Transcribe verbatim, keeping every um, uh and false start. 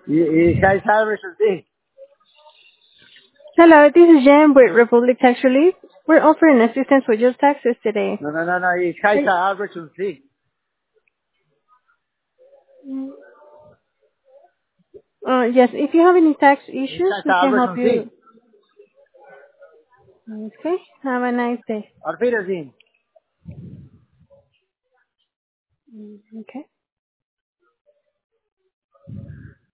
Ich heiße Albert Schulze. Hello, this is Jen with Republic Tax Relief. We're offering assistance with your taxes today. No, no, no, no. Ich heiße Albert Schulze. Uh, yes, if you have any tax issues, Ich heiße we can Albert help Schulze. you. Okay, have a nice day. Auf Wiedersehen. Okay.